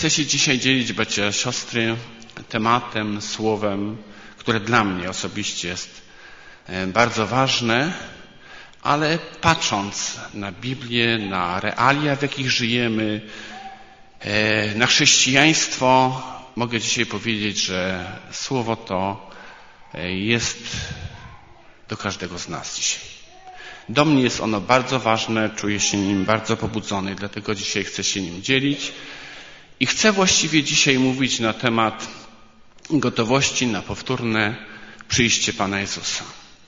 Chcę się dzisiaj dzielić, bracia, siostry, tematem, słowem, które dla mnie osobiście jest bardzo ważne, ale patrząc na Biblię, na realia, w jakich żyjemy, na chrześcijaństwo, mogę dzisiaj powiedzieć, że słowo to jest do każdego z nas dzisiaj. Do mnie jest ono bardzo ważne, czuję się nim bardzo pobudzony, dlatego dzisiaj chcę się nim dzielić i chcę właściwie dzisiaj mówić na temat gotowości na powtórne przyjście Pana Jezusa.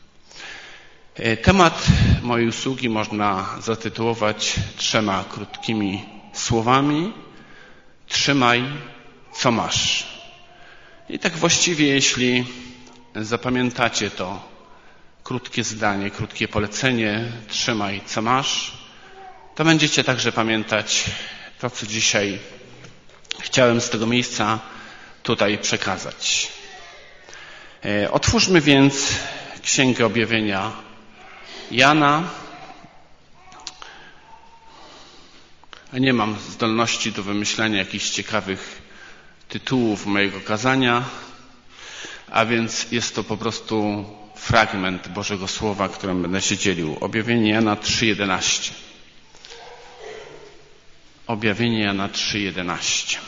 Temat mojej usługi można zatytułować 3 krótkimi słowami: trzymaj, co masz. I tak właściwie, jeśli zapamiętacie to krótkie zdanie, krótkie polecenie, trzymaj, co masz, to będziecie także pamiętać to, co dzisiaj chciałem z tego miejsca tutaj przekazać. Otwórzmy więc Księgę Objawienia Jana. Nie mam zdolności do wymyślania jakichś ciekawych tytułów mojego kazania, a więc jest to po prostu fragment Bożego Słowa, którym będę się dzielił. Objawienie Jana 3:11. Objawienie Jana 3:11.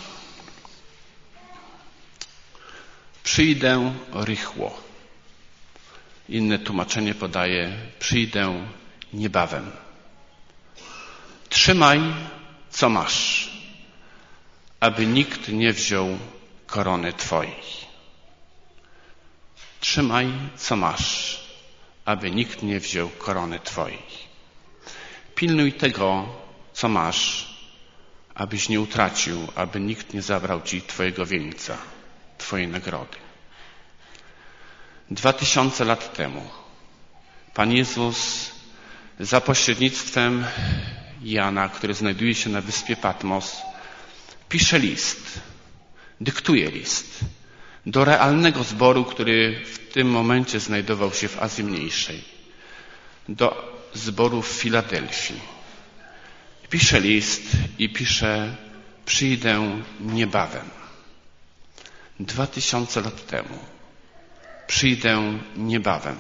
Przyjdę rychło. Inne tłumaczenie podaje: przyjdę niebawem. Trzymaj, co masz, aby nikt nie wziął korony Twojej. Trzymaj, co masz, aby nikt nie wziął korony Twojej. Pilnuj tego, co masz, abyś nie utracił, aby nikt nie zabrał Ci Twojego wieńca, Twojej nagrody. 2000 lat temu Pan Jezus za pośrednictwem Jana, który znajduje się na wyspie Patmos, pisze list, dyktuje list do realnego zboru, który w tym momencie znajdował się w Azji Mniejszej, do zboru w Filadelfii. Pisze list i pisze: przyjdę niebawem. 2000 lat temu. Przyjdę niebawem.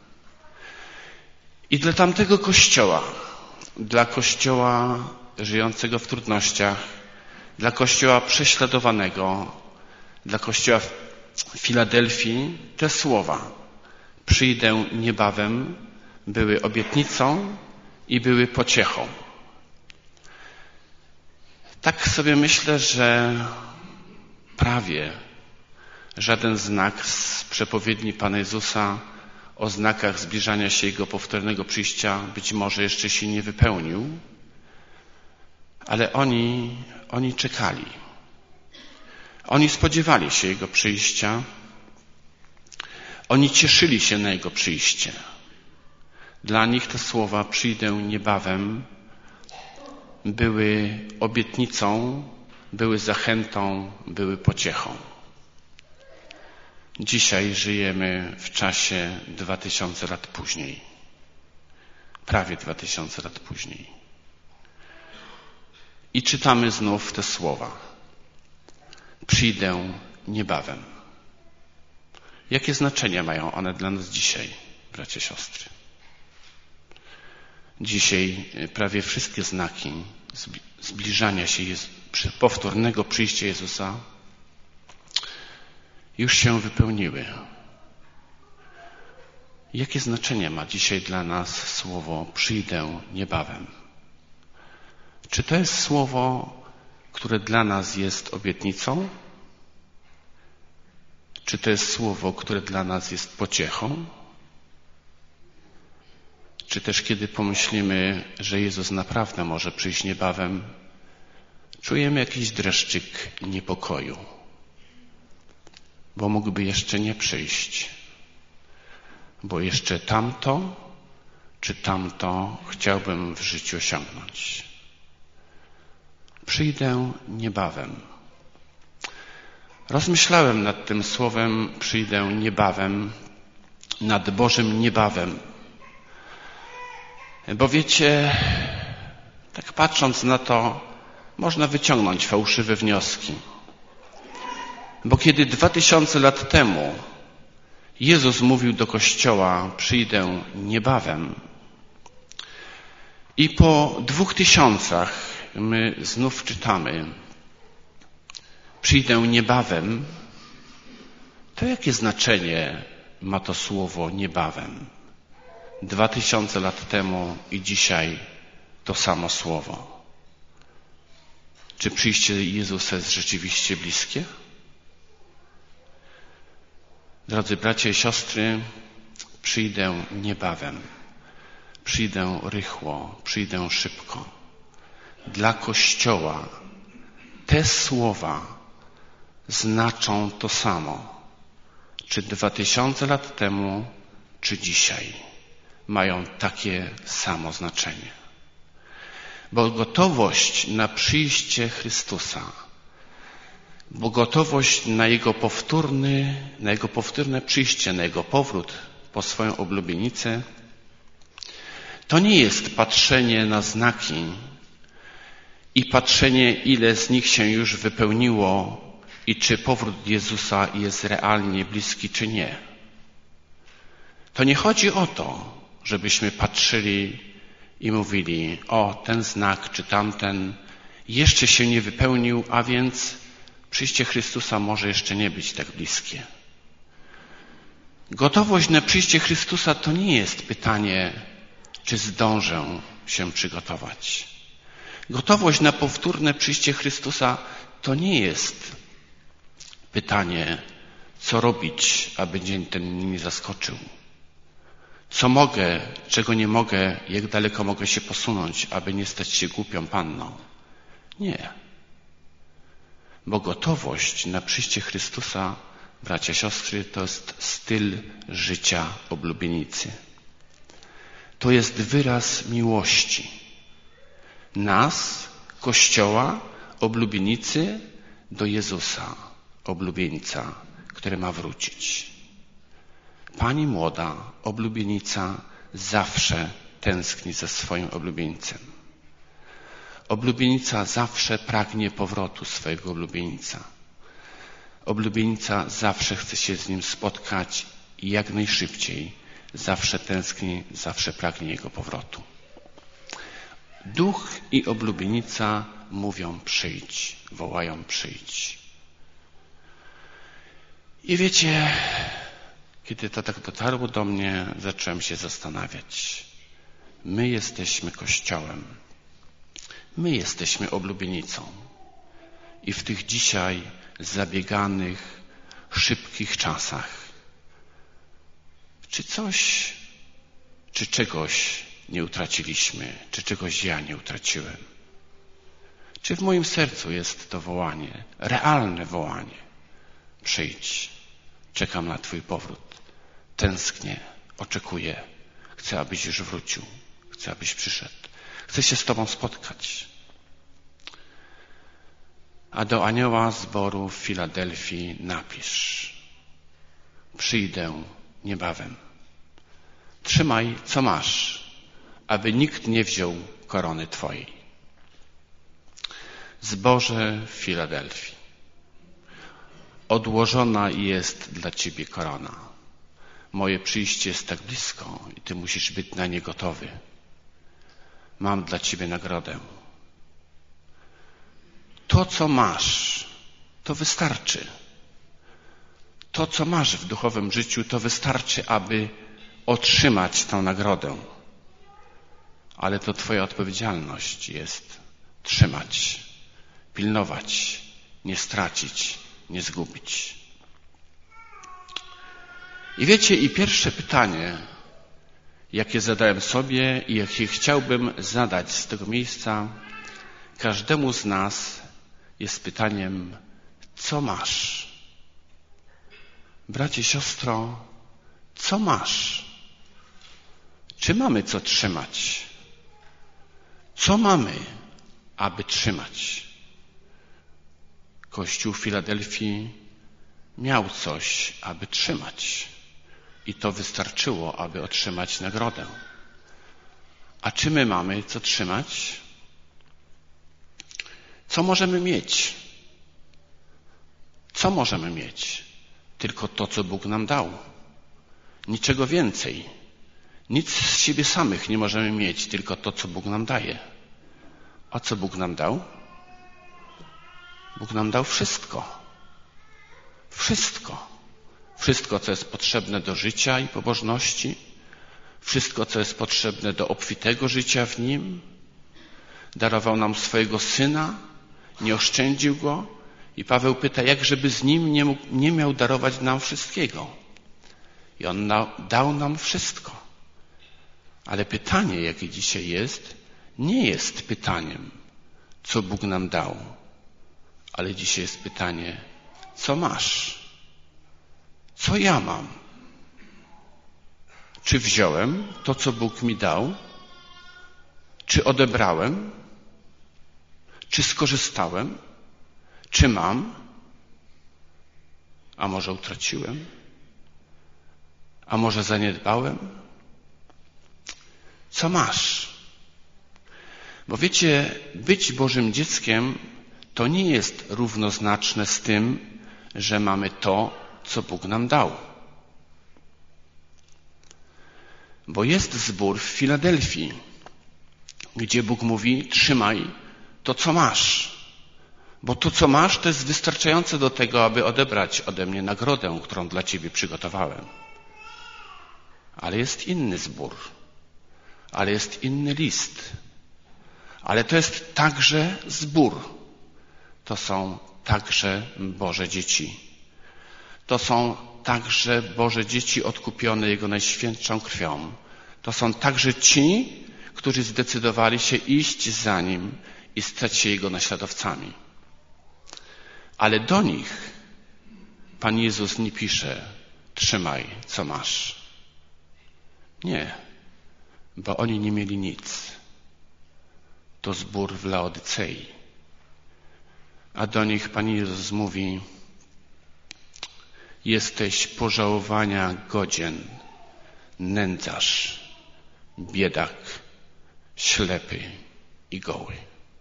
I dla tamtego kościoła, dla kościoła żyjącego w trudnościach, dla kościoła prześladowanego, dla kościoła w Filadelfii, te słowa przyjdę niebawem były obietnicą i były pociechą. Tak sobie myślę, że prawie żaden znak z przepowiedni Pana Jezusa o znakach zbliżania się Jego powtórnego przyjścia być może jeszcze się nie wypełnił, ale oni czekali. Oni spodziewali się Jego przyjścia. Oni cieszyli się na Jego przyjście. Dla nich te słowa przyjdę niebawem były obietnicą, były zachętą, były pociechą. Dzisiaj żyjemy w czasie 2000 lat później. Prawie 2000 lat później. I czytamy znów te słowa. Przyjdę niebawem. Jakie znaczenie mają one dla nas dzisiaj, bracia, siostry? Dzisiaj prawie wszystkie znaki zbliżania się powtórnego przyjścia Jezusa już się wypełniły. Jakie znaczenie ma dzisiaj dla nas słowo przyjdę niebawem? Czy to jest słowo, które dla nas jest obietnicą? Czy to jest słowo, które dla nas jest pociechą? Czy też kiedy pomyślimy, że Jezus naprawdę może przyjść niebawem, czujemy jakiś dreszczyk niepokoju? Bo mógłby jeszcze nie przyjść, bo jeszcze tamto czy tamto chciałbym w życiu osiągnąć. Przyjdę niebawem. Rozmyślałem nad tym słowem przyjdę niebawem, nad Bożym niebawem. Bo wiecie, tak patrząc na to, można wyciągnąć fałszywe wnioski. Bo kiedy 2000 lat temu Jezus mówił do Kościoła: przyjdę niebawem, i po 2000 my znów czytamy: przyjdę niebawem, to jakie znaczenie ma to słowo niebawem? 2000 lat temu i dzisiaj to samo słowo. Czy przyjście Jezusa jest rzeczywiście bliskie? Drodzy bracia i siostry, przyjdę niebawem, przyjdę rychło, przyjdę szybko. Dla Kościoła te słowa znaczą to samo. Czy 2000 lat temu, czy dzisiaj mają takie samo znaczenie. Bo gotowość na przyjście Chrystusa, bo gotowość na Jego powtórne przyjście, na Jego powrót po swoją oblubienicę, to nie jest patrzenie na znaki i patrzenie, ile z nich się już wypełniło i czy powrót Jezusa jest realnie bliski, czy nie. To nie chodzi o to, żebyśmy patrzyli i mówili: o, ten znak czy tamten jeszcze się nie wypełnił, a więc przyjście Chrystusa może jeszcze nie być tak bliskie. Gotowość na przyjście Chrystusa to nie jest pytanie, czy zdążę się przygotować. Gotowość na powtórne przyjście Chrystusa to nie jest pytanie, co robić, aby dzień ten mnie nie zaskoczył. Co mogę, czego nie mogę, jak daleko mogę się posunąć, aby nie stać się głupią panną. Nie. Bo gotowość na przyjście Chrystusa, bracia, siostry, to jest styl życia oblubienicy. To jest wyraz miłości nas, Kościoła, oblubienicy, do Jezusa, oblubieńca, który ma wrócić. Pani młoda, oblubienica, zawsze tęskni za swoim oblubieńcem. Oblubienica zawsze pragnie powrotu swojego oblubieńca. Oblubienica zawsze chce się z nim spotkać i jak najszybciej. Zawsze tęskni, zawsze pragnie jego powrotu. Duch i oblubienica mówią: przyjdź, wołają: przyjdź. I wiecie, kiedy to tak dotarło do mnie, zacząłem się zastanawiać. My jesteśmy Kościołem. My jesteśmy oblubienicą. I w tych dzisiaj zabieganych, szybkich czasach, czy czegoś nie utraciliśmy, czy czegoś ja nie utraciłem? Czy w moim sercu jest to wołanie, realne wołanie? Przyjdź, czekam na Twój powrót, tęsknię, oczekuję, chcę, abyś już wrócił, chcę, abyś przyszedł, chcę się z Tobą spotkać. A do anioła zboru w Filadelfii napisz: przyjdę niebawem. Trzymaj, co masz, aby nikt nie wziął korony Twojej. Zborze w Filadelfii, odłożona jest dla Ciebie korona. Moje przyjście jest tak blisko i Ty musisz być na nie gotowy. Mam dla Ciebie nagrodę. To, co masz, to wystarczy. To, co masz w duchowym życiu, to wystarczy, aby otrzymać tę nagrodę. Ale to Twoja odpowiedzialność jest trzymać, pilnować, nie stracić, nie zgubić. I wiecie, i pierwsze pytanie, jakie zadałem sobie i jakie chciałbym zadać z tego miejsca każdemu z nas, jest pytaniem: co masz? Bracie, siostro, co masz? Czy mamy co trzymać? Co mamy, aby trzymać? Kościół w Filadelfii miał coś, aby trzymać. I to wystarczyło, aby otrzymać nagrodę. A czy my mamy co trzymać? Co możemy mieć? Co możemy mieć? Tylko to, co Bóg nam dał. Niczego więcej. Nic z siebie samych nie możemy mieć, tylko to, co Bóg nam daje. A co Bóg nam dał? Bóg nam dał wszystko. Wszystko. Wszystko, co jest potrzebne do życia i pobożności. Wszystko, co jest potrzebne do obfitego życia w Nim. Darował nam swojego Syna, nie oszczędził Go. I Paweł pyta, jak żeby z Nim nie miał darować nam wszystkiego. I On dał nam wszystko. Ale pytanie, jakie dzisiaj jest, nie jest pytaniem, co Bóg nam dał. Ale dzisiaj jest pytanie, co masz? Co ja mam? Czy wziąłem to, co Bóg mi dał? Czy odebrałem? Czy skorzystałem? Czy mam? A może utraciłem? A może zaniedbałem? Co masz? Bo wiecie, być Bożym dzieckiem to nie jest równoznaczne z tym, że mamy to, co Bóg nam dał. Bo jest zbór w Filadelfii, gdzie Bóg mówi, trzymaj to, co masz. Bo to, co masz, to jest wystarczające do tego, aby odebrać ode mnie nagrodę, którą dla Ciebie przygotowałem. Ale jest inny zbór. Ale jest inny list. Ale to jest także zbór. To są także Boże dzieci. To są także Boże dzieci odkupione Jego najświętszą krwią. To są także ci, którzy zdecydowali się iść za Nim i stać się Jego naśladowcami. Ale do nich Pan Jezus nie pisze, trzymaj, co masz. Nie, bo oni nie mieli nic. To zbór w Laodycei. A do nich Pan Jezus mówi, jesteś pożałowania godzien, nędzarz, biedak, ślepy i goły.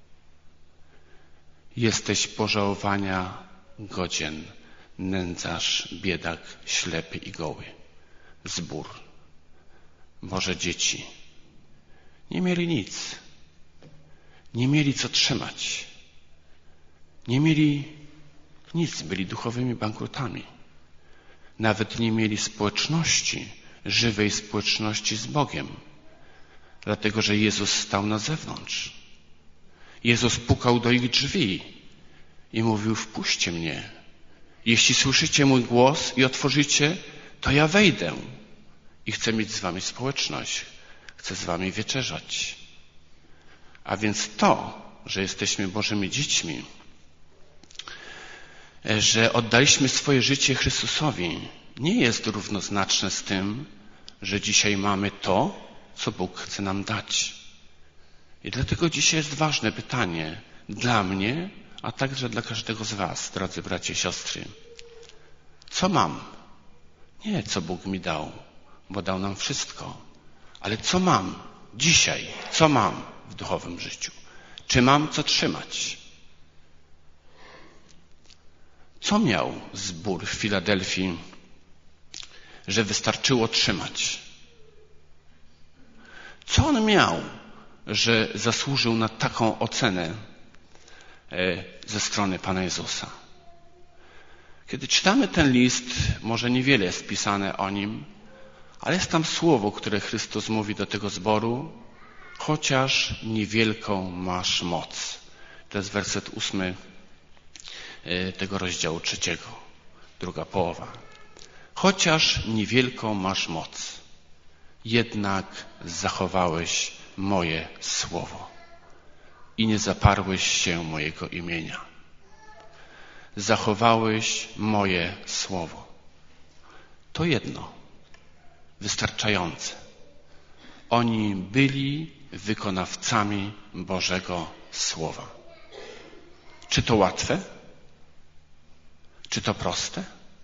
Jesteś pożałowania godzien, nędzarz, biedak, ślepy i goły. Zbór. Boże dzieci. Nie mieli nic. Nie mieli co trzymać. Nie mieli nic. Byli duchowymi bankrutami. Nawet nie mieli społeczności, żywej społeczności z Bogiem. Dlatego, że Jezus stał na zewnątrz. Jezus pukał do ich drzwi i mówił, wpuśćcie mnie. Jeśli słyszycie mój głos i otworzycie, to ja wejdę i chcę mieć z wami społeczność. Chcę z wami wieczerzać. A więc to, że jesteśmy Bożymi dziećmi, że oddaliśmy swoje życie Chrystusowi, nie jest równoznaczne z tym, że dzisiaj mamy to, co Bóg chce nam dać. I dlatego dzisiaj jest ważne pytanie dla mnie, a także dla każdego z was, drodzy bracia i siostry. Co mam? Nie, co Bóg mi dał, bo dał nam wszystko. Ale co mam dzisiaj? Co mam w duchowym życiu? Czy mam co trzymać? Co miał zbór w Filadelfii, że wystarczyło trzymać? Co on miał, że zasłużył na taką ocenę ze strony Pana Jezusa? Kiedy czytamy ten list, może niewiele jest pisane o nim, ale jest tam słowo, które Chrystus mówi do tego zboru, chociaż niewielką masz moc. To jest werset 8 tego rozdziału 3, druga połowa. Chociaż niewielką masz moc, jednak zachowałeś moje słowo i nie zaparłeś się mojego imienia. Zachowałeś moje słowo. To jedno, wystarczające. Oni byli wykonawcami Bożego Słowa. Czy to łatwe? Czy to proste?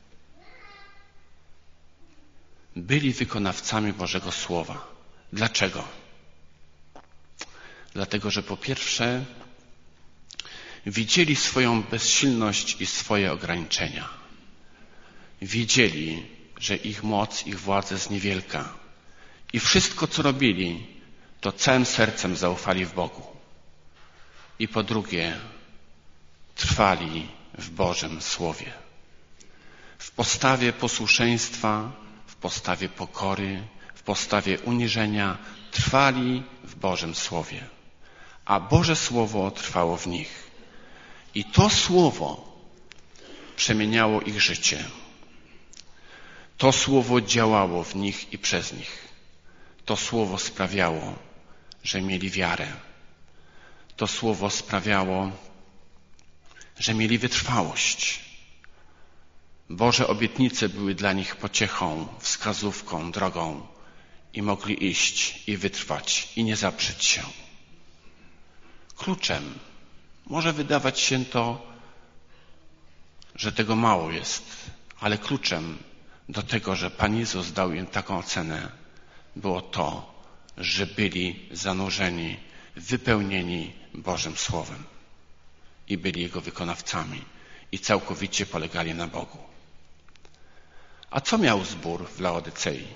Byli wykonawcami Bożego Słowa. Dlaczego? Dlatego, że po pierwsze Widzieli swoją bezsilność i swoje ograniczenia. Wiedzieli, że ich moc, ich władza jest niewielka. I wszystko, co robili, to całym sercem zaufali w Bogu. I po drugie, trwali w Bożym Słowie. W postawie posłuszeństwa, w postawie pokory, w postawie uniżenia trwali w Bożym Słowie. A Boże Słowo trwało w nich. I to Słowo przemieniało ich życie. To Słowo działało w nich i przez nich. To Słowo sprawiało, że mieli wiarę. To Słowo sprawiało, że mieli wytrwałość. Boże obietnice były dla nich pociechą, wskazówką, drogą i mogli iść i wytrwać i nie zaprzeć się. Kluczem może wydawać się to, że tego mało jest, ale kluczem do tego, że Pan Jezus dał im taką ocenę, było to, że byli zanurzeni, wypełnieni Bożym Słowem i byli Jego wykonawcami i całkowicie polegali na Bogu. A co miał zbór w Laodycei?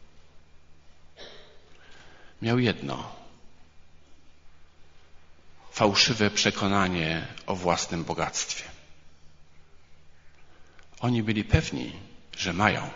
Miał jedno. Fałszywe przekonanie o własnym bogactwie. Oni byli pewni, że mają.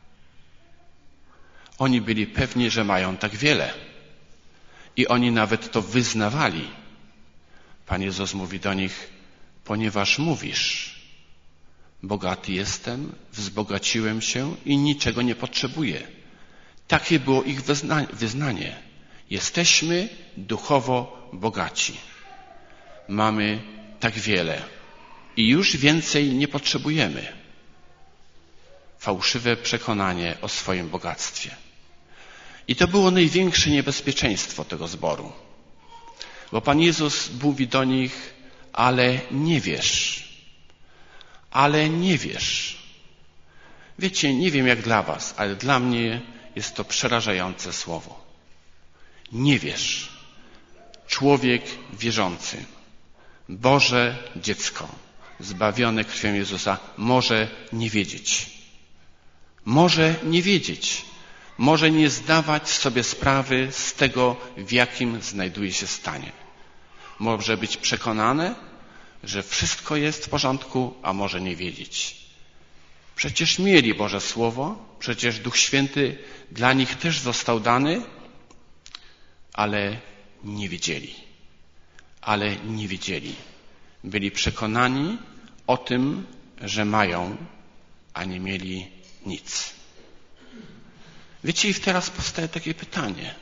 Oni byli pewni, że mają tak wiele. I oni nawet to wyznawali. Pan Jezus mówi do nich, ponieważ mówisz, bogaty jestem, wzbogaciłem się i niczego nie potrzebuję. Takie było ich wyznanie. Jesteśmy duchowo bogaci. Mamy tak wiele i już więcej nie potrzebujemy. Fałszywe przekonanie o swoim bogactwie. I to było największe niebezpieczeństwo tego zboru. Bo Pan Jezus mówi do nich, ale nie wiesz. Ale nie wiesz. Wiecie, nie wiem jak dla was, ale dla mnie jest to przerażające słowo. Nie wiesz. Człowiek wierzący, Boże dziecko, zbawione krwią Jezusa, może nie wiedzieć. Może nie wiedzieć. Może nie zdawać sobie sprawy z tego, w jakim znajduje się stanie. Może być przekonane, że wszystko jest w porządku, a może nie wiedzieć. Przecież mieli Boże Słowo, przecież Duch Święty dla nich też został dany, ale nie wiedzieli. Ale nie wiedzieli. Byli przekonani o tym, że mają, a nie mieli nic. Wiecie, i teraz powstaje takie pytanie.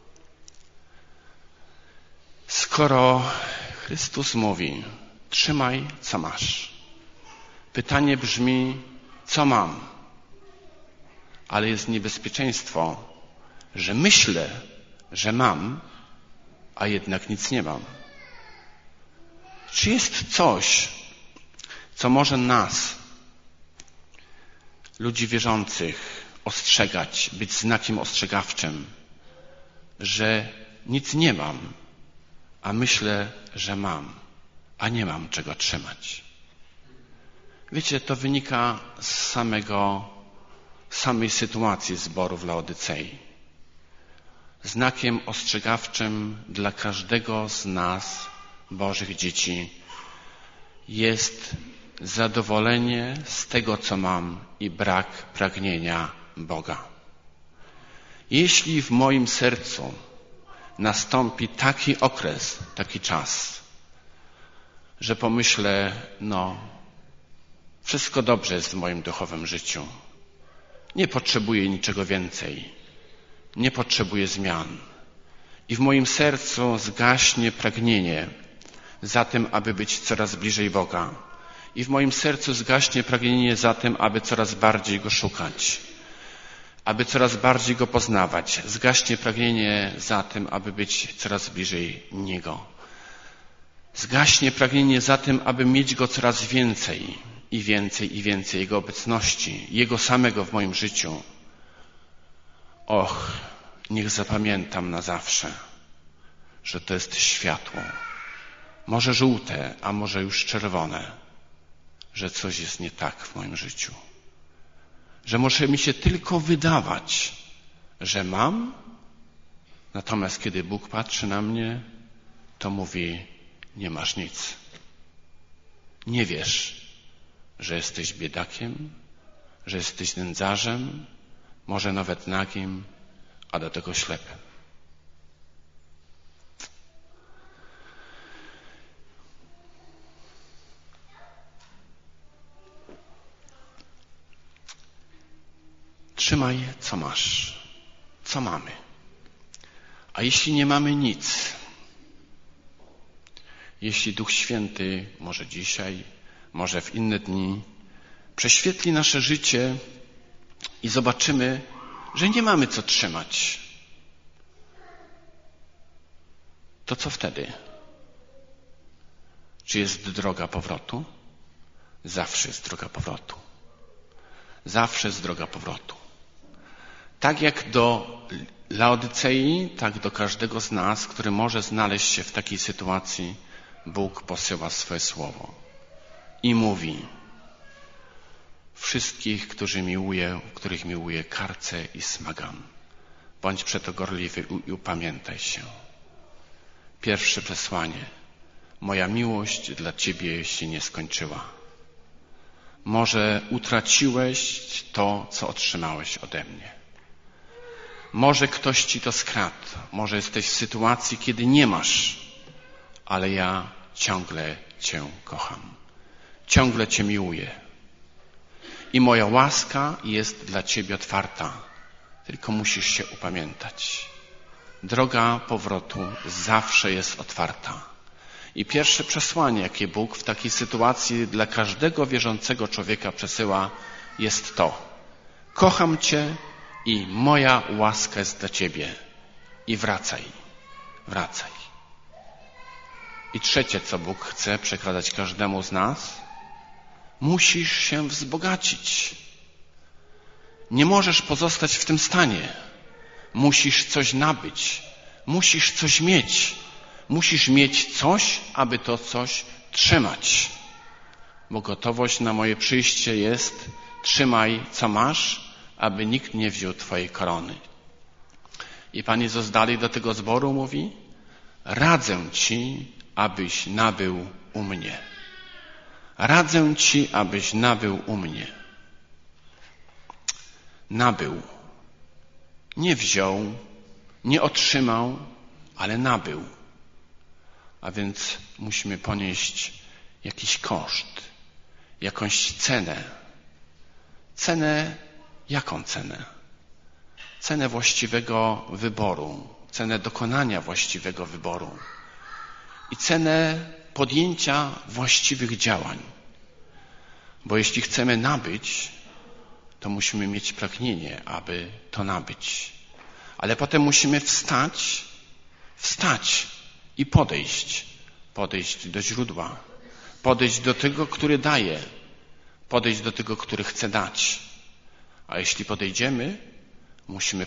Skoro Chrystus mówi, trzymaj, co masz. Pytanie brzmi, co mam? Ale jest niebezpieczeństwo, że myślę, że mam, a jednak nic nie mam. Czy jest coś, co może nas, ludzi wierzących, ostrzegać, być znakiem ostrzegawczym, że nic nie mam, a myślę, że mam, a nie mam czego trzymać? Wiecie, to wynika z samej sytuacji zboru w Laodycei. Znakiem ostrzegawczym dla każdego z nas, Bożych dzieci, jest zadowolenie z tego, co mam i brak pragnienia Boga. Jeśli w moim sercu nastąpi taki okres, taki czas, że pomyślę, wszystko dobrze jest w moim duchowym życiu, nie potrzebuję niczego więcej, nie potrzebuję zmian i w moim sercu zgaśnie pragnienie za tym, aby być coraz bliżej Boga i w moim sercu zgaśnie pragnienie za tym, aby coraz bardziej Go szukać, aby coraz bardziej Go poznawać. Zgaśnie pragnienie za tym, aby być coraz bliżej Niego. Zgaśnie pragnienie za tym, aby mieć Go coraz więcej i więcej i więcej Jego obecności, Jego samego w moim życiu. Och, niech zapamiętam na zawsze, że to jest światło, może żółte, a może już czerwone, że coś jest nie tak w moim życiu. Że może mi się tylko wydawać, że mam, natomiast kiedy Bóg patrzy na mnie, to mówi, nie masz nic. Nie wiesz, że jesteś biedakiem, że jesteś nędzarzem, może nawet nagim, a do tego ślepym. Trzymaj, co masz, co mamy. A jeśli nie mamy nic, jeśli Duch Święty, może dzisiaj, może w inne dni, prześwietli nasze życie i zobaczymy, że nie mamy co trzymać, to co wtedy? Czy jest droga powrotu? Zawsze jest droga powrotu. Zawsze jest droga powrotu. Tak jak do Laodycei, tak do każdego z nas, który może znaleźć się w takiej sytuacji, Bóg posyła swoje słowo i mówi: wszystkich, których miłuje, karcę i smagam. Bądź przeto gorliwy i upamiętaj się. Pierwsze przesłanie. Moja miłość dla Ciebie się nie skończyła. Może utraciłeś to, co otrzymałeś ode mnie. Może ktoś Ci to skradł. Może jesteś w sytuacji, kiedy nie masz. Ale ja ciągle Cię kocham. Ciągle Cię miłuję. I moja łaska jest dla Ciebie otwarta. Tylko musisz się upamiętać. Droga powrotu zawsze jest otwarta. I pierwsze przesłanie, jakie Bóg w takiej sytuacji dla każdego wierzącego człowieka przesyła, jest to: kocham Cię i moja łaska jest dla Ciebie. I wracaj. Wracaj. I trzecie, co Bóg chce przekazać każdemu z nas: musisz się wzbogacić. Nie możesz pozostać w tym stanie. Musisz coś nabyć. Musisz coś mieć. Musisz mieć coś, aby to coś trzymać. Bo gotowość na moje przyjście jest: trzymaj, co masz, aby nikt nie wziął Twojej korony. I Pan Jezus dalej do tego zboru mówi: radzę Ci, abyś nabył u mnie. Radzę Ci, abyś nabył u mnie. Nabył. Nie wziął, nie otrzymał, ale nabył. A więc musimy ponieść jakiś koszt, jakąś cenę. Cenę, jaką cenę? Cenę właściwego wyboru, cenę dokonania właściwego wyboru i cenę podjęcia właściwych działań. Bo jeśli chcemy nabyć, to musimy mieć pragnienie, aby to nabyć. Ale potem musimy wstać i podejść do źródła, podejść do tego, który daje, podejść do tego, który chce dać. A jeśli podejdziemy, musimy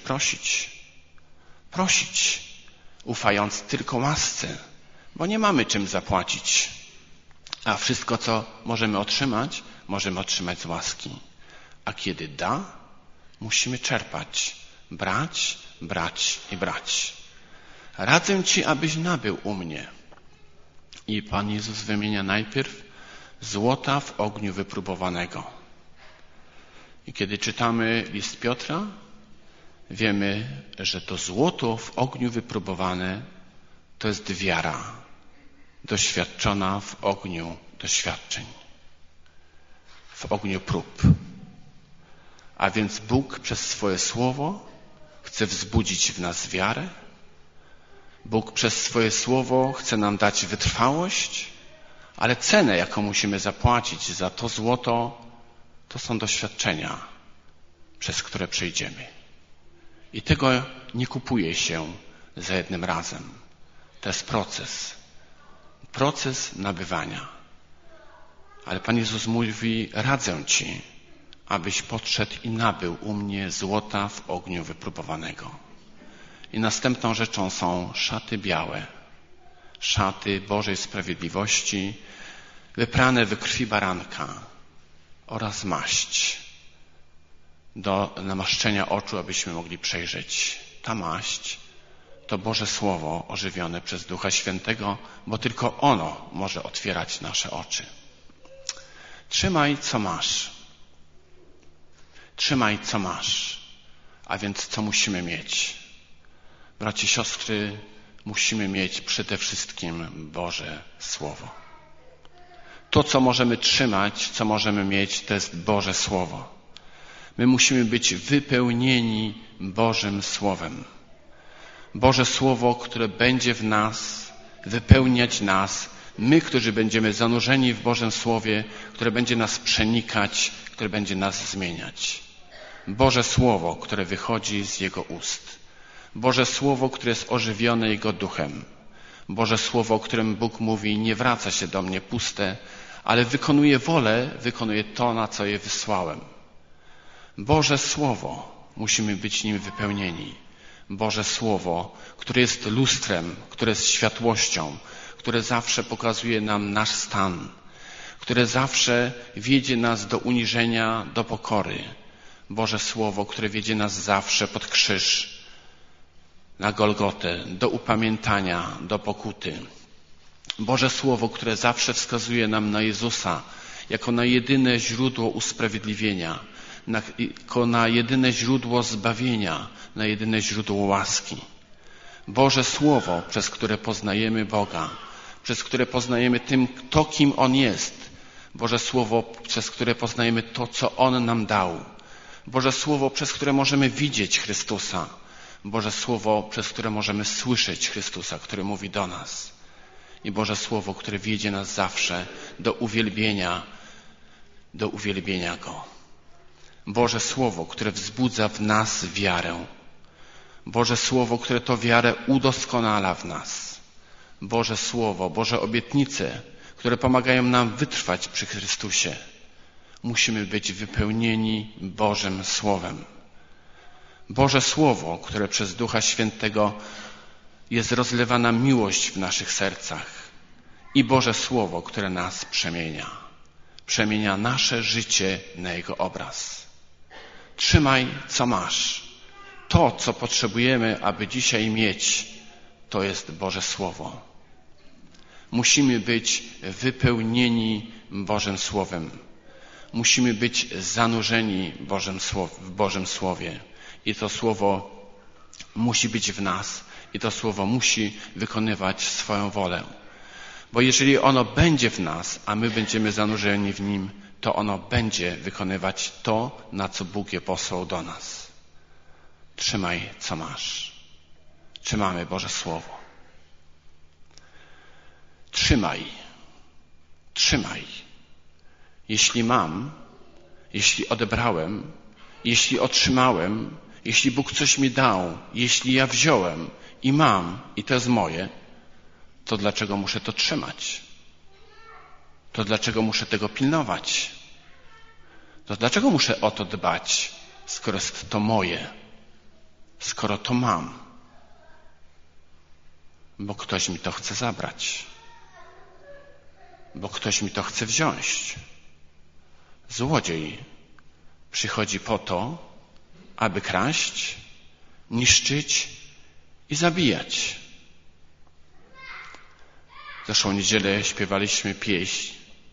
prosić, ufając tylko łasce, bo nie mamy czym zapłacić. A wszystko, co możemy otrzymać z łaski. A kiedy da, musimy czerpać, brać i brać. Radzę Ci, abyś nabył u mnie. I Pan Jezus wymienia najpierw złota w ogniu wypróbowanego. I kiedy czytamy list Piotra, wiemy, że to złoto w ogniu wypróbowane to jest wiara, doświadczona w ogniu doświadczeń, w ogniu prób. A więc Bóg przez swoje słowo chce wzbudzić w nas wiarę. Bóg przez swoje słowo chce nam dać wytrwałość, ale cenę, jaką musimy zapłacić za to złoto, to są doświadczenia, przez które przejdziemy. I tego nie kupuje się za jednym razem. To jest proces nabywania. Ale Pan Jezus mówi: radzę Ci, abyś podszedł i nabył u mnie złota w ogniu wypróbowanego. I następną rzeczą są szaty białe. szaty Bożej sprawiedliwości, wyprane w krwi baranka oraz maść do namaszczenia oczu, abyśmy mogli przejrzeć. Ta maść to Boże Słowo ożywione przez Ducha Świętego, bo tylko ono może otwierać nasze oczy. Trzymaj, co masz. Trzymaj, co masz. A więc co musimy mieć? Bracia i siostry, musimy mieć przede wszystkim Boże Słowo. To, co możemy trzymać, co możemy mieć, to jest Boże Słowo. My musimy być wypełnieni Bożym Słowem. Boże Słowo, które będzie w nas, wypełniać nas. My, którzy będziemy zanurzeni w Bożym Słowie, które będzie nas przenikać, które będzie nas zmieniać. Boże Słowo, które wychodzi z Jego ust. Boże Słowo, które jest ożywione Jego duchem. Boże Słowo, o którym Bóg mówi, nie wraca się do mnie puste, ale wykonuje wolę, wykonuje to, na co je wysłałem. Boże Słowo, musimy być nim wypełnieni. Boże Słowo, które jest lustrem, które jest światłością, które zawsze pokazuje nam nasz stan, które zawsze wiedzie nas do uniżenia, do pokory. Boże Słowo, które wiedzie nas zawsze pod krzyż, na Golgotę, do upamiętania, do pokuty. Boże Słowo, które zawsze wskazuje nam na Jezusa jako na jedyne źródło usprawiedliwienia, jako na jedyne źródło zbawienia, na jedyne źródło łaski. Boże Słowo, przez które poznajemy Boga, przez które poznajemy to, kim On jest. Boże Słowo, przez które poznajemy to, co On nam dał. Boże Słowo, przez które możemy widzieć Chrystusa. Boże Słowo, przez które możemy słyszeć Chrystusa, który mówi do nas. I Boże Słowo, które wiedzie nas zawsze do uwielbienia Go. Boże Słowo, które wzbudza w nas wiarę. Boże Słowo, które to wiarę udoskonala w nas. Boże Słowo, Boże obietnice, które pomagają nam wytrwać przy Chrystusie. Musimy być wypełnieni Bożym Słowem. Boże Słowo, które przez Ducha Świętego jest rozlewana miłość w naszych sercach. I Boże Słowo, które nas przemienia. Przemienia nasze życie na Jego obraz. Trzymaj, co masz. To, co potrzebujemy, aby dzisiaj mieć, to jest Boże Słowo. Musimy być wypełnieni Bożym Słowem. Musimy być zanurzeni w Bożym Słowie. I to Słowo musi być w nas. I to Słowo musi wykonywać swoją wolę. Bo jeżeli ono będzie w nas, a my będziemy zanurzeni w nim, to ono będzie wykonywać to, na co Bóg je posłał do nas. Trzymaj, co masz. Trzymamy Boże Słowo. Trzymaj. Trzymaj. Jeśli mam, jeśli odebrałem, jeśli otrzymałem, jeśli Bóg coś mi dał, jeśli ja wziąłem i mam, i to jest moje, to dlaczego muszę to trzymać? To dlaczego muszę tego pilnować? To dlaczego muszę o to dbać, skoro jest to moje? Skoro to mam? Bo ktoś mi to chce zabrać. Bo ktoś mi to chce wziąć. Złodziej przychodzi po to, aby kraść, niszczyć i zabijać. W zeszłą niedzielę śpiewaliśmy pieśń.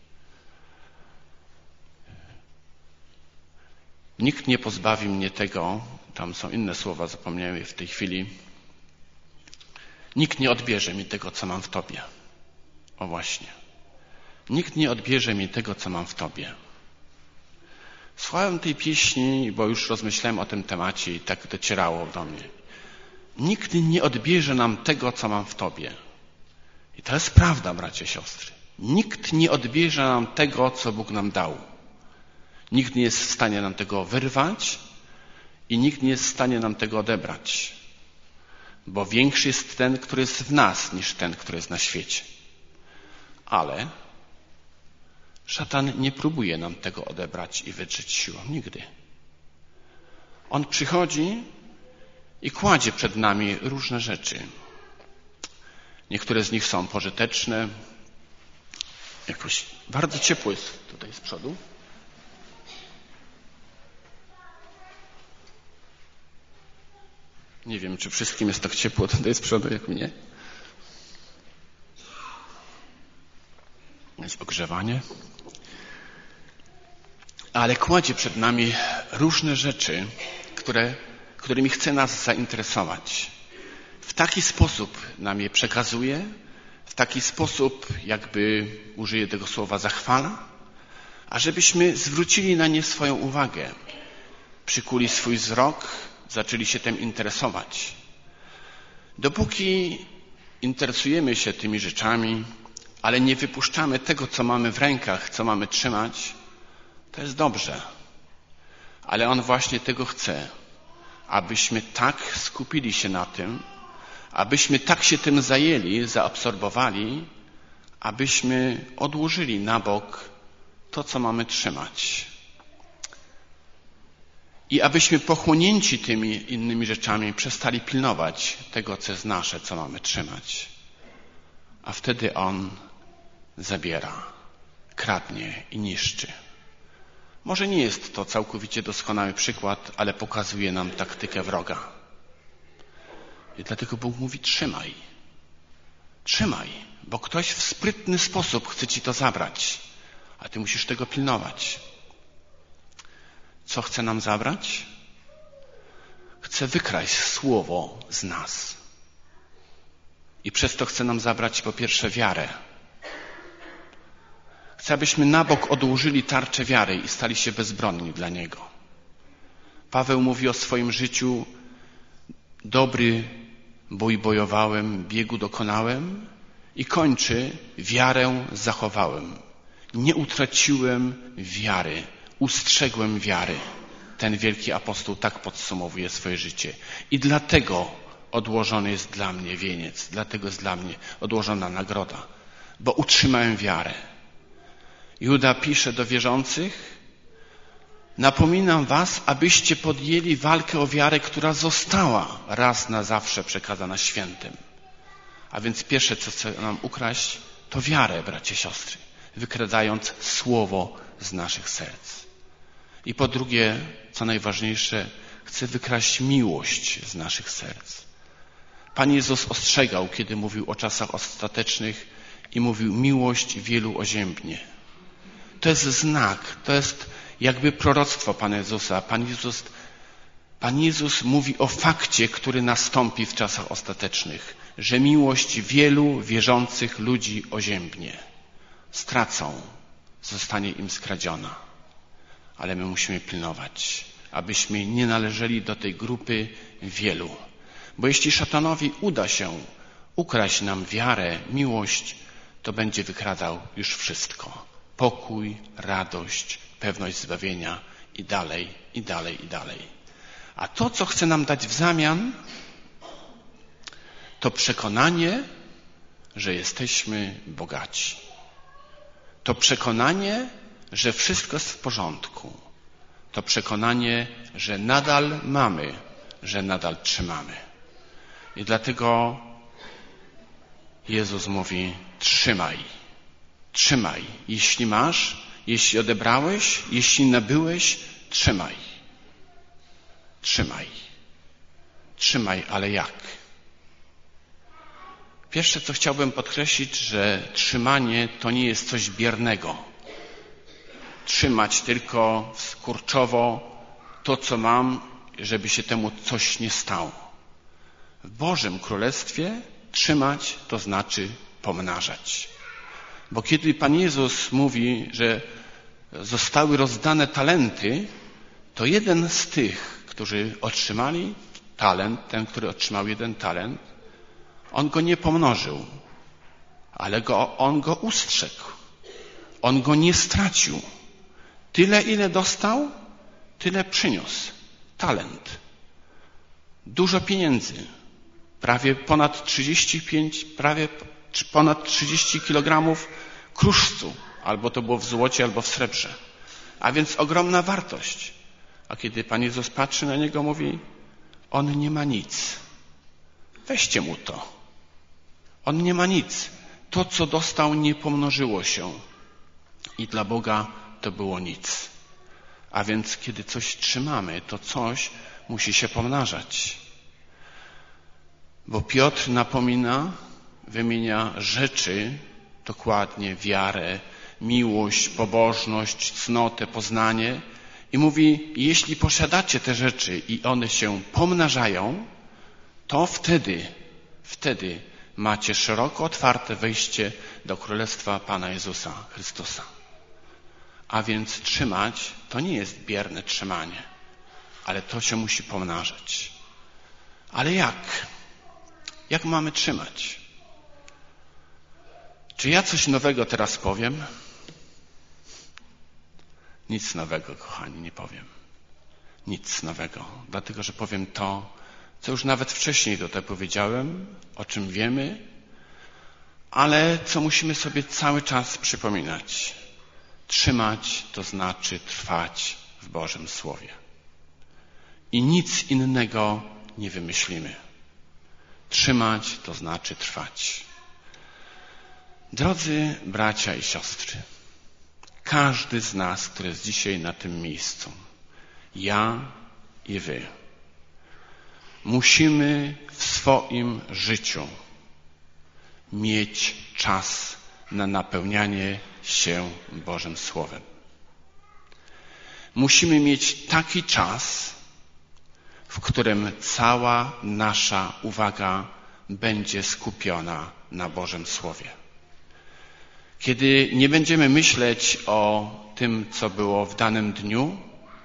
Nikt nie pozbawi mnie tego, tam są inne słowa, zapomniałem je w tej chwili. Nikt nie odbierze mi tego, co mam w Tobie. O właśnie. Nikt nie odbierze mi tego, co mam w Tobie. Słuchałem tej pieśni, bo już rozmyślałem o tym temacie i tak docierało do mnie. Nikt nie odbierze nam tego, co mam w Tobie. I to jest prawda, bracia i siostry. Nikt nie odbierze nam tego, co Bóg nam dał. Nikt nie jest w stanie nam tego wyrwać i nikt nie jest w stanie nam tego odebrać. Bo większy jest ten, który jest w nas, niż ten, który jest na świecie. Ale szatan nie próbuje nam tego odebrać i wydrzeć siłą. Nigdy. On przychodzi i kładzie przed nami różne rzeczy. Niektóre z nich są pożyteczne. Jakoś bardzo ciepło jest tutaj z przodu. Nie wiem, czy wszystkim jest tak ciepło tutaj z przodu jak mnie. Jest ogrzewanie. Ale kładzie przed nami różne rzeczy, którymi chce nas zainteresować. W taki sposób nam je przekazuje, w taki sposób jakby, użyję tego słowa, zachwala, ażebyśmy zwrócili na nie swoją uwagę, przykuli swój wzrok, zaczęli się tym interesować. Dopóki interesujemy się tymi rzeczami, ale nie wypuszczamy tego, co mamy w rękach, co mamy trzymać, to jest dobrze. Ale On właśnie tego chce, abyśmy tak skupili się na tym, abyśmy tak się tym zajęli, zaabsorbowali, abyśmy odłożyli na bok to, co mamy trzymać. I abyśmy pochłonięci tymi innymi rzeczami przestali pilnować tego, co jest nasze, co mamy trzymać. A wtedy On zabiera, kradnie i niszczy. Może nie jest to całkowicie doskonały przykład, ale pokazuje nam taktykę wroga. I dlatego Bóg mówi: trzymaj. Trzymaj, bo ktoś w sprytny sposób chce ci to zabrać, a ty musisz tego pilnować. Co chce nam zabrać? Chce wykraść słowo z nas. I przez to chce nam zabrać po pierwsze wiarę. Chce, abyśmy na bok odłożyli tarczę wiary i stali się bezbronni dla Niego. Paweł mówi o swoim życiu: dobry bój bojowałem, biegu dokonałem i kończy: wiarę zachowałem. Nie utraciłem wiary, ustrzegłem wiary. Ten wielki apostoł tak podsumowuje swoje życie. I dlatego odłożony jest dla mnie wieniec, dlatego jest dla mnie odłożona nagroda, bo utrzymałem wiarę. Juda pisze do wierzących: napominam was, abyście podjęli walkę o wiarę, która została raz na zawsze przekazana świętym. A więc pierwsze, co chce nam ukraść, to wiarę, bracie, siostry, wykradając słowo z naszych serc. I po drugie, co najważniejsze, chce wykraść miłość z naszych serc. Pan Jezus ostrzegał, kiedy mówił o czasach ostatecznych i mówił: miłość wielu oziębnie. To jest znak, to jest jakby proroctwo Pana Jezusa. Pan Jezus mówi o fakcie, który nastąpi w czasach ostatecznych, że miłość wielu wierzących ludzi oziębnie. Stracą, zostanie im skradziona. Ale my musimy pilnować, abyśmy nie należeli do tej grupy wielu. Bo jeśli szatanowi uda się ukraść nam wiarę, miłość, to będzie wykradał już wszystko. Pokój, radość, pewność zbawienia i dalej, i dalej, i dalej. A to, co chce nam dać w zamian, to przekonanie, że jesteśmy bogaci. To przekonanie, że wszystko jest w porządku. To przekonanie, że nadal mamy, że nadal trzymamy. I dlatego Jezus mówi: trzymaj. Trzymaj. Jeśli masz, jeśli odebrałeś, jeśli nabyłeś, trzymaj. Trzymaj. Trzymaj, ale jak? Pierwsze, co chciałbym podkreślić, że trzymanie to nie jest coś biernego. Trzymać tylko skurczowo to, co mam, żeby się temu coś nie stało. W Bożym Królestwie trzymać to znaczy pomnażać. Bo kiedy Pan Jezus mówi, że zostały rozdane talenty, to jeden z tych, którzy otrzymali talent, ten, który otrzymał 1 talent, on go nie pomnożył, ale on go ustrzegł. On go nie stracił. Tyle, ile dostał, tyle przyniósł. Talent. Dużo pieniędzy. Prawie ponad 30 kilogramów kruszcu. Albo to było w złocie, albo w srebrze. A więc ogromna wartość. A kiedy Pan Jezus patrzy na niego, mówi: on nie ma nic. Weźcie mu to. On nie ma nic. To, co dostał, nie pomnożyło się. I dla Boga to było nic. A więc kiedy coś trzymamy, to coś musi się pomnażać. Bo Piotr napomina, wymienia rzeczy, dokładnie wiarę, miłość, pobożność, cnotę, poznanie i mówi, jeśli posiadacie te rzeczy i one się pomnażają, to wtedy macie szeroko otwarte wejście do Królestwa Pana Jezusa Chrystusa. A więc trzymać to nie jest bierne trzymanie, ale to się musi pomnażać. Ale jak? Jak mamy trzymać? Czy ja coś nowego teraz powiem? Nic nowego, kochani, nie powiem. Nic nowego, dlatego że powiem to, co już nawet wcześniej tutaj powiedziałem, o czym wiemy, ale co musimy sobie cały czas przypominać. Trzymać to znaczy trwać w Bożym Słowie. I nic innego nie wymyślimy. Trzymać to znaczy trwać. Drodzy bracia i siostry, każdy z nas, który jest dzisiaj na tym miejscu, ja i wy, musimy w swoim życiu mieć czas na napełnianie się Bożym Słowem. Musimy mieć taki czas, w którym cała nasza uwaga będzie skupiona na Bożym Słowie. Kiedy nie będziemy myśleć o tym, co było w danym dniu,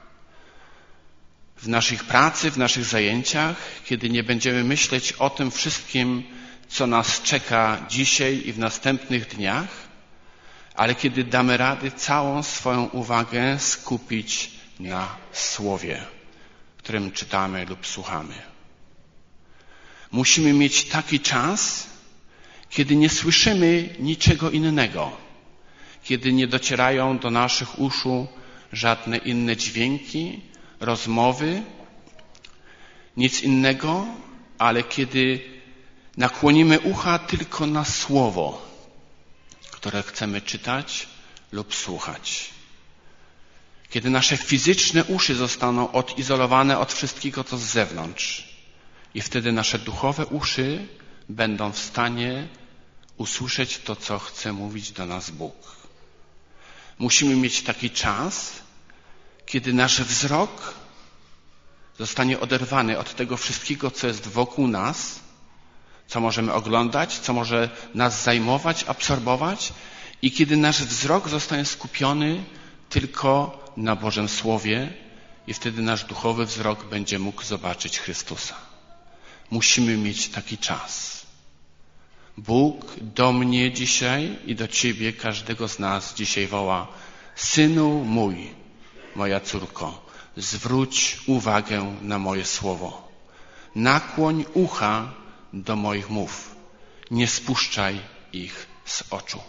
w naszej pracy, w naszych zajęciach, kiedy nie będziemy myśleć o tym wszystkim, co nas czeka dzisiaj i w następnych dniach, ale kiedy damy rady całą swoją uwagę skupić na Słowie, którym czytamy lub słuchamy. Musimy mieć taki czas, kiedy nie słyszymy niczego innego, kiedy nie docierają do naszych uszu żadne inne dźwięki, rozmowy, nic innego, ale kiedy nakłonimy ucha tylko na Słowo, które chcemy czytać lub słuchać. Kiedy nasze fizyczne uszy zostaną odizolowane od wszystkiego, co z zewnątrz. I wtedy nasze duchowe uszy będą w stanie usłyszeć to, co chce mówić do nas Bóg. Musimy mieć taki czas, kiedy nasz wzrok zostanie oderwany od tego wszystkiego, co jest wokół nas, co możemy oglądać, co może nas zajmować, absorbować i kiedy nasz wzrok zostanie skupiony tylko na Bożym Słowie i wtedy nasz duchowy wzrok będzie mógł zobaczyć Chrystusa. Musimy mieć taki czas. Bóg do mnie dzisiaj i do ciebie, każdego z nas dzisiaj woła: Synu mój, moja córko, zwróć uwagę na moje słowo. Nakłoń ucha do moich mów. Nie spuszczaj ich z oczu.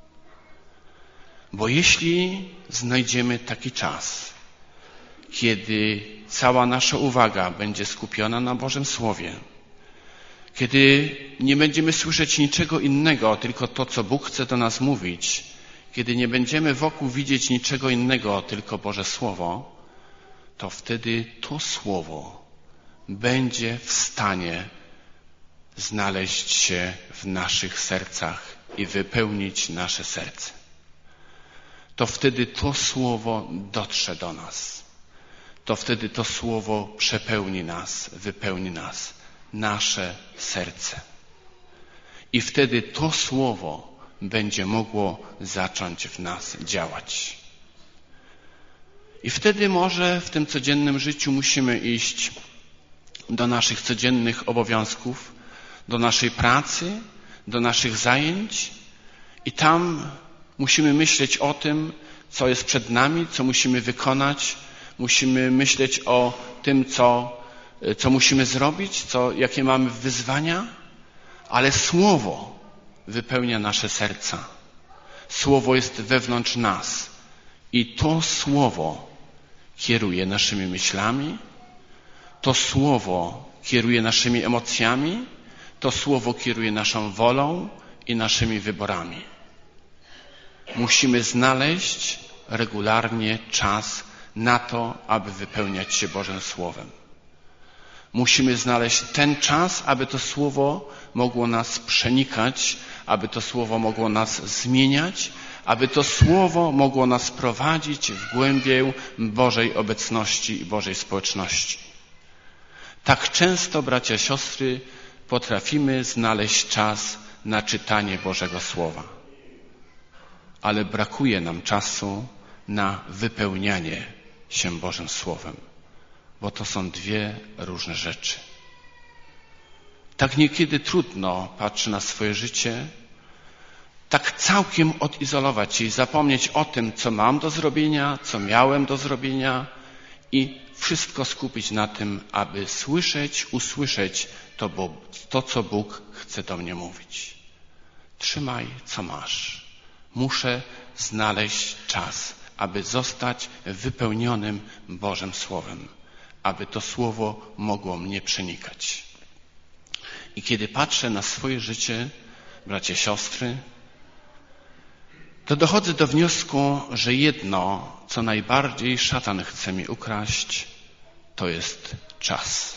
Bo jeśli znajdziemy taki czas, kiedy cała nasza uwaga będzie skupiona na Bożym Słowie, kiedy nie będziemy słyszeć niczego innego, tylko to, co Bóg chce do nas mówić, kiedy nie będziemy wokół widzieć niczego innego, tylko Boże Słowo, to wtedy to Słowo będzie w stanie znaleźć się w naszych sercach i wypełnić nasze serce. To wtedy to Słowo dotrze do nas. To wtedy to Słowo przepełni nas, wypełni nas, nasze serce. I wtedy to Słowo będzie mogło zacząć w nas działać. I wtedy może w tym codziennym życiu musimy iść do naszych codziennych obowiązków, do naszej pracy, do naszych zajęć i tam musimy myśleć o tym, co jest przed nami, co musimy wykonać. Musimy myśleć o tym, co musimy zrobić, jakie mamy wyzwania, ale Słowo wypełnia nasze serca. Słowo jest wewnątrz nas i to Słowo kieruje naszymi myślami, to Słowo kieruje naszymi emocjami, to słowo kieruje naszą wolą i naszymi wyborami. Musimy znaleźć regularnie czas na to, aby wypełniać się Bożym Słowem. Musimy znaleźć ten czas, aby to Słowo mogło nas przenikać, aby to Słowo mogło nas zmieniać, aby to Słowo mogło nas prowadzić w głębię Bożej obecności i Bożej społeczności. Tak często, bracia, siostry, potrafimy znaleźć czas na czytanie Bożego Słowa. Ale brakuje nam czasu na wypełnianie się Bożym Słowem, bo to są dwie różne rzeczy. Tak niekiedy trudno patrzy na swoje życie, tak całkiem odizolować się i zapomnieć o tym, co mam do zrobienia, co miałem do zrobienia i wszystko skupić na tym, aby słyszeć, usłyszeć to, co Bóg chce do mnie mówić. Trzymaj, co masz. Muszę znaleźć czas, aby zostać wypełnionym Bożym Słowem, aby to Słowo mogło mnie przenikać. I kiedy patrzę na swoje życie, bracia, siostry, to dochodzę do wniosku, że jedno, co najbardziej szatan chce mi ukraść, to jest czas.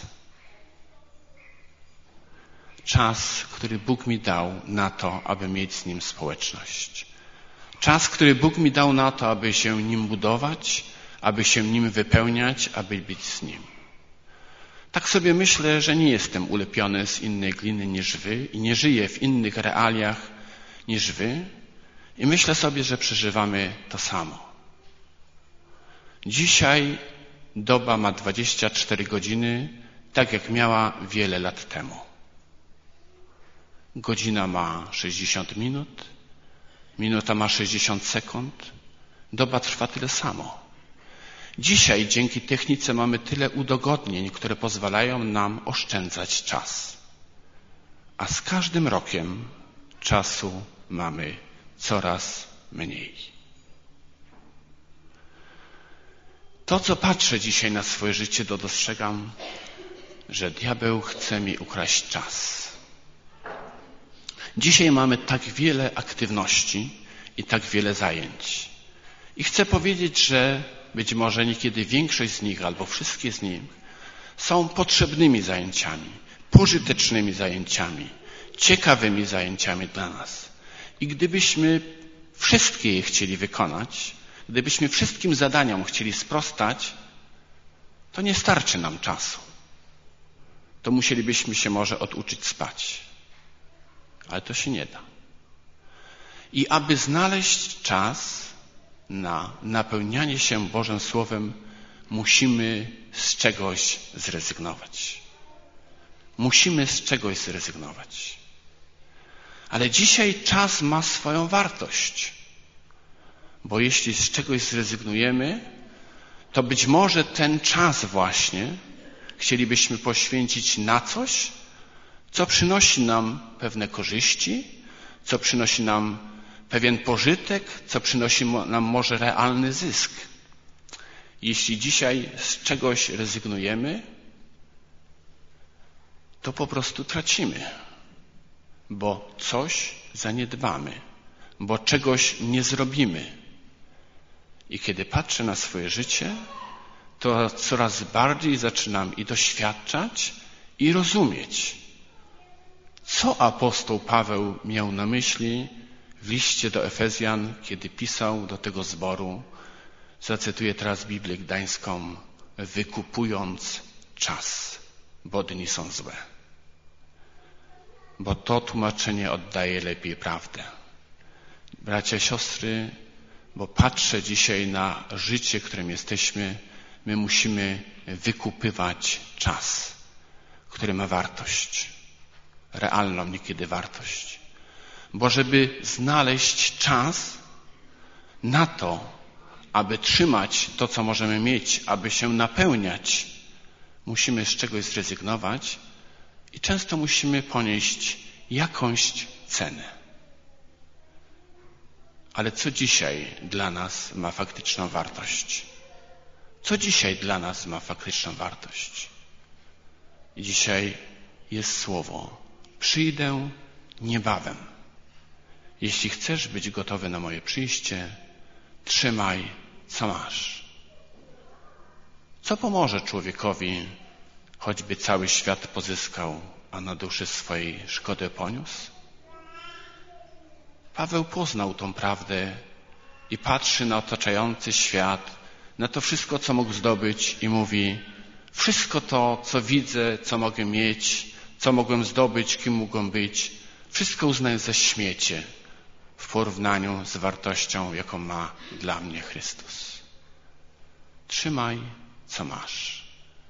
Czas, który Bóg mi dał na to, aby mieć z Nim społeczność. Czas, który Bóg mi dał na to, aby się Nim budować, aby się Nim wypełniać, aby być z Nim. Tak sobie myślę, że nie jestem ulepiony z innej gliny niż wy i nie żyję w innych realiach niż wy. I myślę sobie, że przeżywamy to samo. Dzisiaj doba ma 24 godziny, tak jak miała wiele lat temu. Godzina ma 60 minut, minuta ma 60 sekund, doba trwa tyle samo. Dzisiaj dzięki technice mamy tyle udogodnień, które pozwalają nam oszczędzać czas. A z każdym rokiem czasu mamy coraz mniej. To, co patrzę dzisiaj na swoje życie, to dostrzegam, że diabeł chce mi ukraść czas. Dzisiaj mamy tak wiele aktywności i tak wiele zajęć. I chcę powiedzieć, że być może niekiedy większość z nich albo wszystkie z nich są potrzebnymi zajęciami, pożytecznymi zajęciami, ciekawymi zajęciami dla nas. I gdybyśmy wszystkie je chcieli wykonać, gdybyśmy wszystkim zadaniom chcieli sprostać, to nie starczy nam czasu. To musielibyśmy się może oduczyć spać. Ale to się nie da. I aby znaleźć czas na napełnianie się Bożym Słowem, musimy z czegoś zrezygnować. Musimy z czegoś zrezygnować. Ale dzisiaj czas ma swoją wartość. Bo jeśli z czegoś zrezygnujemy, to być może ten czas właśnie chcielibyśmy poświęcić na coś, co przynosi nam pewne korzyści, co przynosi nam pewien pożytek, co przynosi nam może realny zysk. Jeśli dzisiaj z czegoś rezygnujemy, to po prostu tracimy, bo coś zaniedbamy, bo czegoś nie zrobimy. I kiedy patrzę na swoje życie, to coraz bardziej zaczynam i doświadczać, i rozumieć, co apostoł Paweł miał na myśli w liście do Efezjan, kiedy pisał do tego zboru, zacytuję teraz Biblię Gdańską, wykupując czas, bo dni są złe. Bo to tłumaczenie oddaje lepiej prawdę. Bracia, siostry, bo patrzę dzisiaj na życie, którym jesteśmy, my musimy wykupywać czas, który ma wartość, realną niekiedy wartość. Bo żeby znaleźć czas na to, aby trzymać to, co możemy mieć, aby się napełniać, musimy z czegoś zrezygnować i często musimy ponieść jakąś cenę. Ale co dzisiaj dla nas ma faktyczną wartość? Co dzisiaj dla nas ma faktyczną wartość? I dzisiaj jest Słowo, Przyjdę niebawem. Jeśli chcesz być gotowy na moje przyjście, trzymaj, co masz. Co pomoże człowiekowi, choćby cały świat pozyskał, a na duszy swojej szkodę poniósł? Paweł poznał tą prawdę i patrzy na otaczający świat, na to wszystko, co mógł zdobyć i mówi: wszystko to, co widzę, co mogę mieć, co mogłem zdobyć, kim mogłem być, wszystko uznaję za śmiecie w porównaniu z wartością, jaką ma dla mnie Chrystus. Trzymaj, co masz.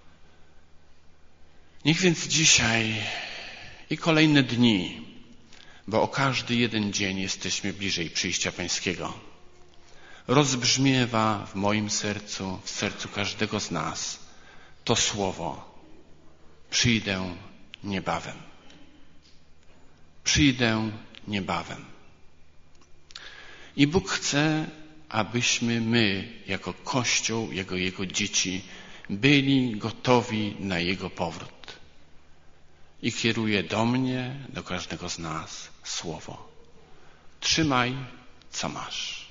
Niech więc dzisiaj i kolejne dni, bo o każdy jeden dzień jesteśmy bliżej przyjścia Pańskiego, rozbrzmiewa w moim sercu, w sercu każdego z nas to słowo: przyjdę niebawem. Przyjdę niebawem. I Bóg chce, abyśmy my, jako Kościół, Jego dzieci, byli gotowi na Jego powrót. I kieruje do mnie, do każdego z nas słowo: trzymaj, co masz.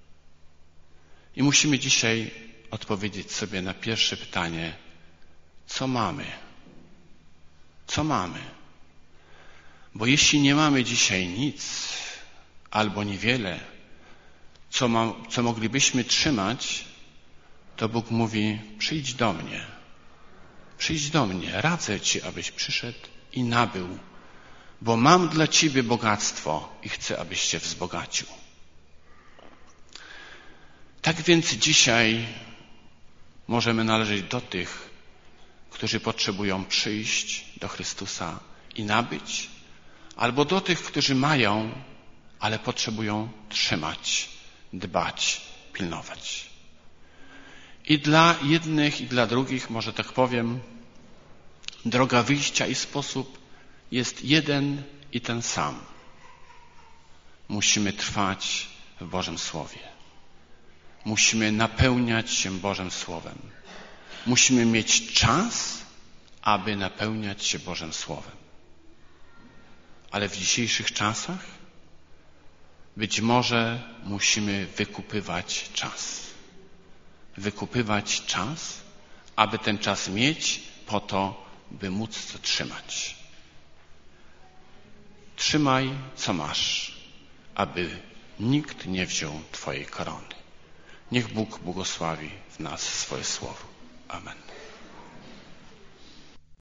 I musimy dzisiaj odpowiedzieć sobie na pierwsze pytanie: co mamy? Co mamy? Bo jeśli nie mamy dzisiaj nic albo niewiele, co moglibyśmy trzymać, to Bóg mówi: przyjdź do mnie. Przyjdź do mnie, radzę Ci, abyś przyszedł i nabył, bo mam dla Ciebie bogactwo i chcę, abyś się wzbogacił. Tak więc dzisiaj możemy należeć do tych, którzy potrzebują przyjść do Chrystusa i nabyć, albo do tych, którzy mają, ale potrzebują trzymać, dbać, pilnować. I dla jednych, i dla drugich, może tak powiem, droga wyjścia i sposób jest jeden i ten sam. Musimy trwać w Bożym Słowie. Musimy napełniać się Bożym Słowem. Musimy mieć czas, aby napełniać się Bożym Słowem. Ale w dzisiejszych czasach być może musimy wykupywać czas. Wykupywać czas, aby ten czas mieć po to, by móc to trzymać. Trzymaj, co masz, aby nikt nie wziął Twojej korony. Niech Bóg błogosławi w nas swoje słowo. Amen.